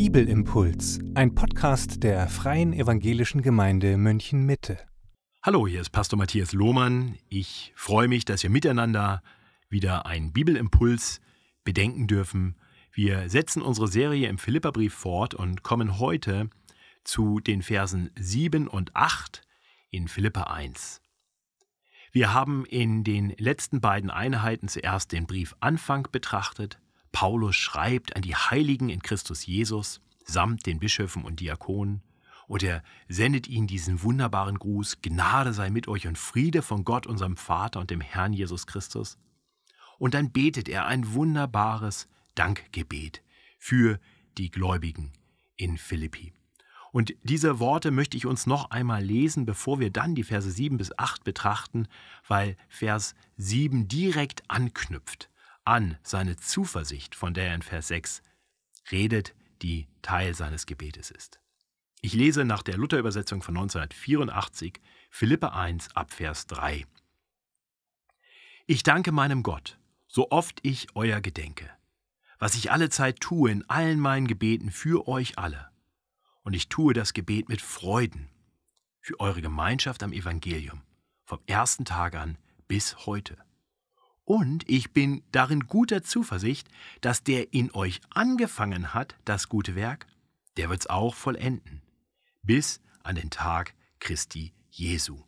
Bibelimpuls, ein Podcast der Freien Evangelischen Gemeinde München-Mitte. Hallo, hier ist Pastor Matthias Lohmann. Ich freue mich, dass wir miteinander wieder einen Bibelimpuls bedenken dürfen. Wir setzen unsere Serie im Philipperbrief fort und kommen heute zu den Versen 7 und 8 in Philipper 1. Wir haben in den letzten beiden Einheiten zuerst den Briefanfang betrachtet. Paulus schreibt an die Heiligen in Christus Jesus samt den Bischöfen und Diakonen und er sendet ihnen diesen wunderbaren Gruß: Gnade sei mit euch und Friede von Gott, unserem Vater und dem Herrn Jesus Christus. Und dann betet er ein wunderbares Dankgebet für die Gläubigen in Philippi. Und diese Worte möchte ich uns noch einmal lesen, bevor wir dann die Verse 7 bis 8 betrachten, weil Vers 7 direkt anknüpft an seine Zuversicht, von der er in Vers 6 redet, die Teil seines Gebetes ist. Ich lese nach der Luther-Übersetzung von 1984 Philipper 1 ab Vers 3. Ich danke meinem Gott, so oft ich euer gedenke, was ich allezeit tue in allen meinen Gebeten für euch alle. Und ich tue das Gebet mit Freuden für eure Gemeinschaft am Evangelium, vom ersten Tag an bis heute. Und ich bin darin guter Zuversicht, dass der in euch angefangen hat, das gute Werk, der wird's auch vollenden, bis an den Tag Christi Jesu.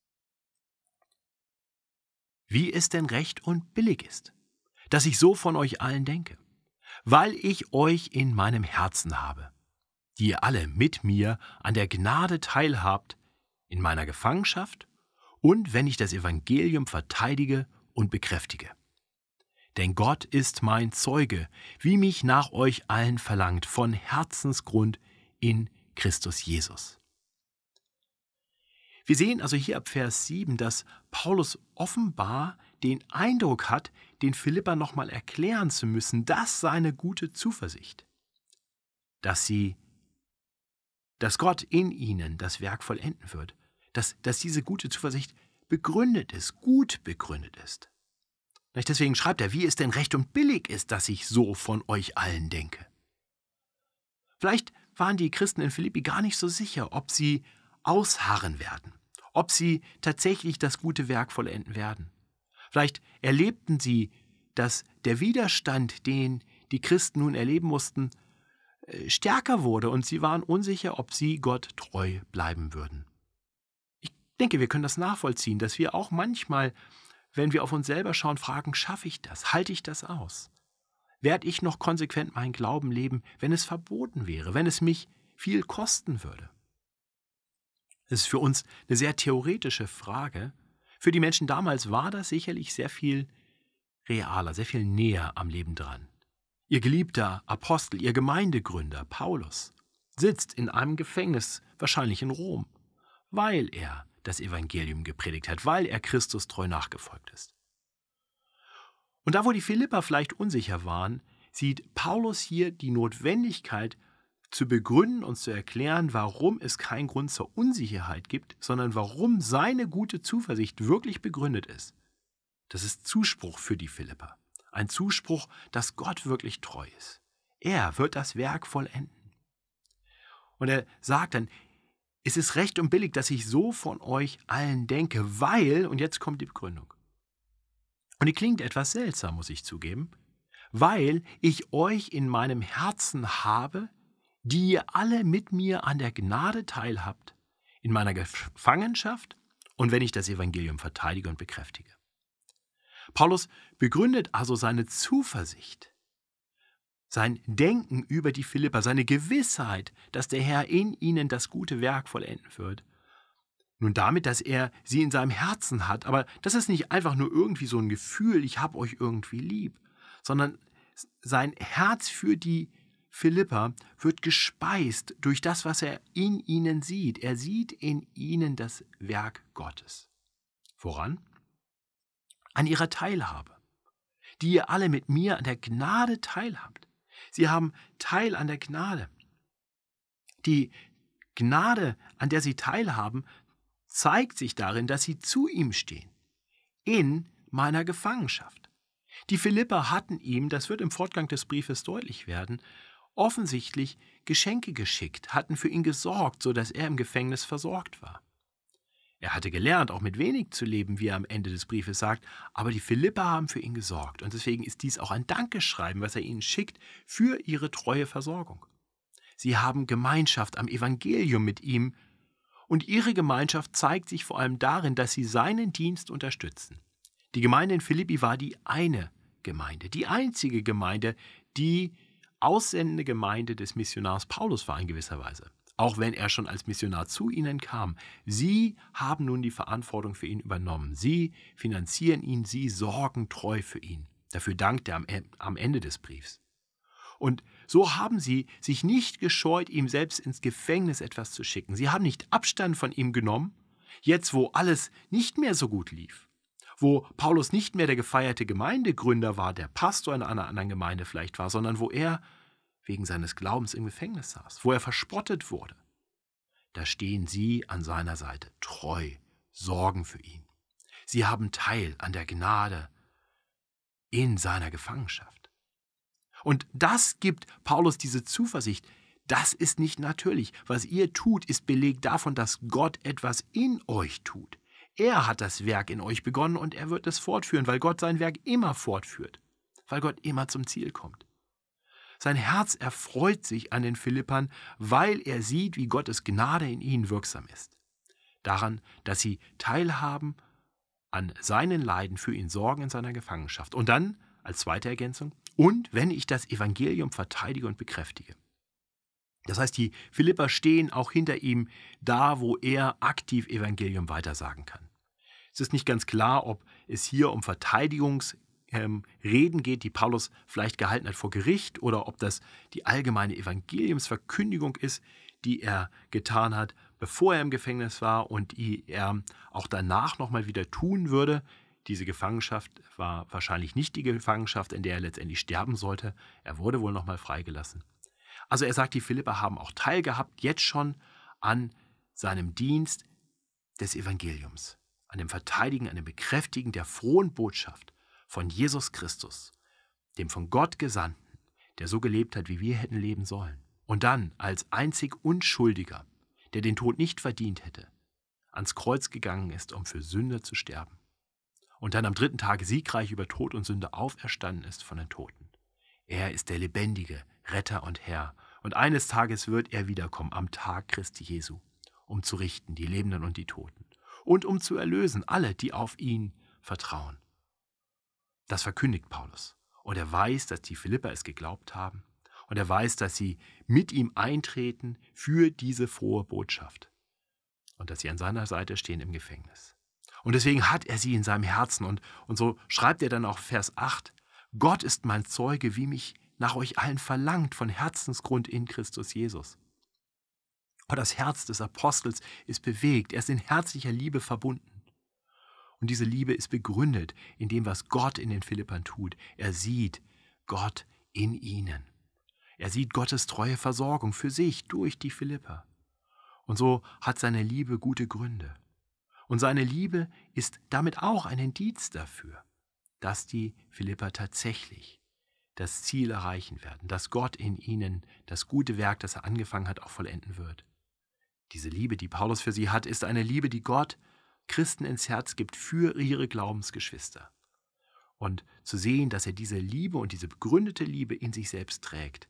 Wie es denn recht und billig ist, dass ich so von euch allen denke, weil ich euch in meinem Herzen habe, die ihr alle mit mir an der Gnade teilhabt, in meiner Gefangenschaft und wenn ich das Evangelium verteidige und bekräftige. Denn Gott ist mein Zeuge, wie mich nach euch allen verlangt, von Herzensgrund in Christus Jesus. Wir sehen also hier ab Vers 7, dass Paulus offenbar den Eindruck hat, den Philipper nochmal erklären zu müssen, dass seine gute Zuversicht, dass Gott in ihnen das Werk vollenden wird, dass diese gute Zuversicht begründet ist, gut begründet ist. Deswegen schreibt er, wie es denn recht und billig ist, dass ich so von euch allen denke. Vielleicht waren die Christen in Philippi gar nicht so sicher, ob sie ausharren werden, ob sie tatsächlich das gute Werk vollenden werden. Vielleicht erlebten sie, dass der Widerstand, den die Christen nun erleben mussten, stärker wurde und sie waren unsicher, ob sie Gott treu bleiben würden. Ich denke, wir können das nachvollziehen, dass wir auch manchmal, wenn wir auf uns selber schauen, fragen, schaffe ich das? Halte ich das aus? Werde ich noch konsequent meinen Glauben leben, wenn es verboten wäre, wenn es mich viel kosten würde? Das ist für uns eine sehr theoretische Frage. Für die Menschen damals war das sicherlich sehr viel realer, sehr viel näher am Leben dran. Ihr geliebter Apostel, ihr Gemeindegründer Paulus sitzt in einem Gefängnis, wahrscheinlich in Rom, weil er das Evangelium gepredigt hat, weil er Christus treu nachgefolgt ist. Und da, wo die Philipper vielleicht unsicher waren, sieht Paulus hier die Notwendigkeit zu begründen und zu erklären, warum es keinen Grund zur Unsicherheit gibt, sondern warum seine gute Zuversicht wirklich begründet ist. Das ist Zuspruch für die Philipper. Ein Zuspruch, dass Gott wirklich treu ist. Er wird das Werk vollenden. Und er sagt dann, es ist recht und billig, dass ich so von euch allen denke, weil, und jetzt kommt die Begründung. Und die klingt etwas seltsam, muss ich zugeben, weil ich euch in meinem Herzen habe, die ihr alle mit mir an der Gnade teilhabt, in meiner Gefangenschaft und wenn ich das Evangelium verteidige und bekräftige. Paulus begründet also seine Zuversicht, sein Denken über die Philipper, seine Gewissheit, dass der Herr in ihnen das gute Werk vollenden wird. Nun damit, dass er sie in seinem Herzen hat, aber das ist nicht einfach nur irgendwie so ein Gefühl, ich habe euch irgendwie lieb, sondern sein Herz für die Philipper wird gespeist durch das, was er in ihnen sieht. Er sieht in ihnen das Werk Gottes. Woran? An ihrer Teilhabe, die ihr alle mit mir an der Gnade teilhabt. Sie haben Teil an der Gnade. Die Gnade, an der sie teilhaben, zeigt sich darin, dass sie zu ihm stehen, in meiner Gefangenschaft. Die Philipper hatten ihm, das wird im Fortgang des Briefes deutlich werden, offensichtlich Geschenke geschickt, hatten für ihn gesorgt, sodass er im Gefängnis versorgt war. Er hatte gelernt, auch mit wenig zu leben, wie er am Ende des Briefes sagt, aber die Philipper haben für ihn gesorgt. Und deswegen ist dies auch ein Dankeschreiben, was er ihnen schickt, für ihre treue Versorgung. Sie haben Gemeinschaft am Evangelium mit ihm und ihre Gemeinschaft zeigt sich vor allem darin, dass sie seinen Dienst unterstützen. Die Gemeinde in Philippi war die eine Gemeinde, die einzige Gemeinde, die aussendende Gemeinde des Missionars Paulus war in gewisser Weise. Auch wenn er schon als Missionar zu ihnen kam. Sie haben nun die Verantwortung für ihn übernommen. Sie finanzieren ihn, sie sorgen treu für ihn. Dafür dankt er am Ende des Briefs. Und so haben sie sich nicht gescheut, ihm selbst ins Gefängnis etwas zu schicken. Sie haben nicht Abstand von ihm genommen, jetzt wo alles nicht mehr so gut lief. Wo Paulus nicht mehr der gefeierte Gemeindegründer war, der Pastor in einer anderen Gemeinde vielleicht war, sondern wo er wegen seines Glaubens im Gefängnis saß, wo er verspottet wurde. Da stehen sie an seiner Seite, treu, sorgen für ihn. Sie haben Teil an der Gnade in seiner Gefangenschaft. Und das gibt Paulus diese Zuversicht, das ist nicht natürlich. Was ihr tut, ist Beleg davon, dass Gott etwas in euch tut. Er hat das Werk in euch begonnen und er wird es fortführen, weil Gott sein Werk immer fortführt, weil Gott immer zum Ziel kommt. Sein Herz erfreut sich an den Philippern, weil er sieht, wie Gottes Gnade in ihnen wirksam ist. Daran, dass sie teilhaben an seinen Leiden, für ihn sorgen in seiner Gefangenschaft. Und dann, als zweite Ergänzung, und wenn ich das Evangelium verteidige und bekräftige. Das heißt, die Philipper stehen auch hinter ihm, da wo er aktiv Evangelium weitersagen kann. Es ist nicht ganz klar, ob es hier um Reden geht, die Paulus vielleicht gehalten hat vor Gericht, oder ob das die allgemeine Evangeliumsverkündigung ist, die er getan hat, bevor er im Gefängnis war und die er auch danach nochmal wieder tun würde. Diese Gefangenschaft war wahrscheinlich nicht die Gefangenschaft, in der er letztendlich sterben sollte. Er wurde wohl nochmal freigelassen. Also er sagt, die Philipper haben auch teilgehabt, jetzt schon an seinem Dienst des Evangeliums, an dem Verteidigen, an dem Bekräftigen der frohen Botschaft von Jesus Christus, dem von Gott Gesandten, der so gelebt hat, wie wir hätten leben sollen. Und dann als einzig Unschuldiger, der den Tod nicht verdient hätte, ans Kreuz gegangen ist, um für Sünder zu sterben. Und dann am 3. Tage siegreich über Tod und Sünde auferstanden ist von den Toten. Er ist der lebendige Retter und Herr. Und eines Tages wird er wiederkommen, am Tag Christi Jesu, um zu richten, die Lebenden und die Toten. Und um zu erlösen alle, die auf ihn vertrauen. Das verkündigt Paulus. Und er weiß, dass die Philipper es geglaubt haben. Und er weiß, dass sie mit ihm eintreten für diese frohe Botschaft. Und dass sie an seiner Seite stehen im Gefängnis. Und deswegen hat er sie in seinem Herzen. Und so schreibt er dann auch Vers 8, Gott ist mein Zeuge, wie mich nach euch allen verlangt, von Herzensgrund in Christus Jesus. Und das Herz des Apostels ist bewegt, er ist in herzlicher Liebe verbunden. Und diese Liebe ist begründet in dem, was Gott in den Philippern tut. Er sieht Gott in ihnen. Er sieht Gottes treue Versorgung für sich durch die Philipper. Und so hat seine Liebe gute Gründe. Und seine Liebe ist damit auch ein Indiz dafür, dass die Philipper tatsächlich das Ziel erreichen werden, dass Gott in ihnen das gute Werk, das er angefangen hat, auch vollenden wird. Diese Liebe, die Paulus für sie hat, ist eine Liebe, die Gott Christen ins Herz gibt für ihre Glaubensgeschwister. Und zu sehen, dass er diese Liebe und diese begründete Liebe in sich selbst trägt,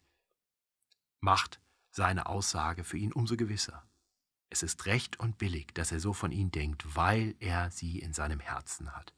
macht seine Aussage für ihn umso gewisser. Es ist recht und billig, dass er so von ihnen denkt, weil er sie in seinem Herzen hat.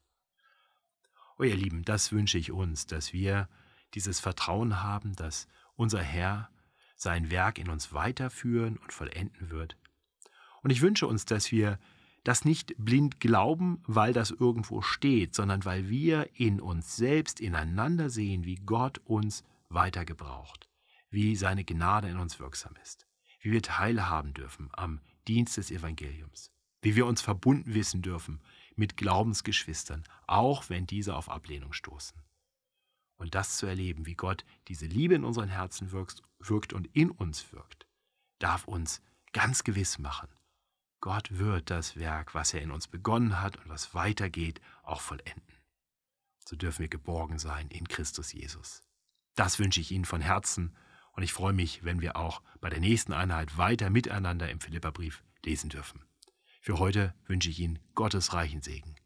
Oh ihr Lieben, das wünsche ich uns, dass wir dieses Vertrauen haben, dass unser Herr sein Werk in uns weiterführen und vollenden wird. Und ich wünsche uns, dass wir das nicht blind glauben, weil das irgendwo steht, sondern weil wir in uns selbst ineinander sehen, wie Gott uns weiter gebraucht, wie seine Gnade in uns wirksam ist, wie wir teilhaben dürfen am Dienst des Evangeliums, wie wir uns verbunden wissen dürfen mit Glaubensgeschwistern, auch wenn diese auf Ablehnung stoßen. Und das zu erleben, wie Gott diese Liebe in unseren Herzen wirkt und in uns wirkt, darf uns ganz gewiss machen, Gott wird das Werk, was er in uns begonnen hat und was weitergeht, auch vollenden. So dürfen wir geborgen sein in Christus Jesus. Das wünsche ich Ihnen von Herzen Und ich freue mich, wenn wir auch bei der nächsten Einheit weiter miteinander im Philipperbrief lesen dürfen. Für heute wünsche ich Ihnen Gottes reichen Segen.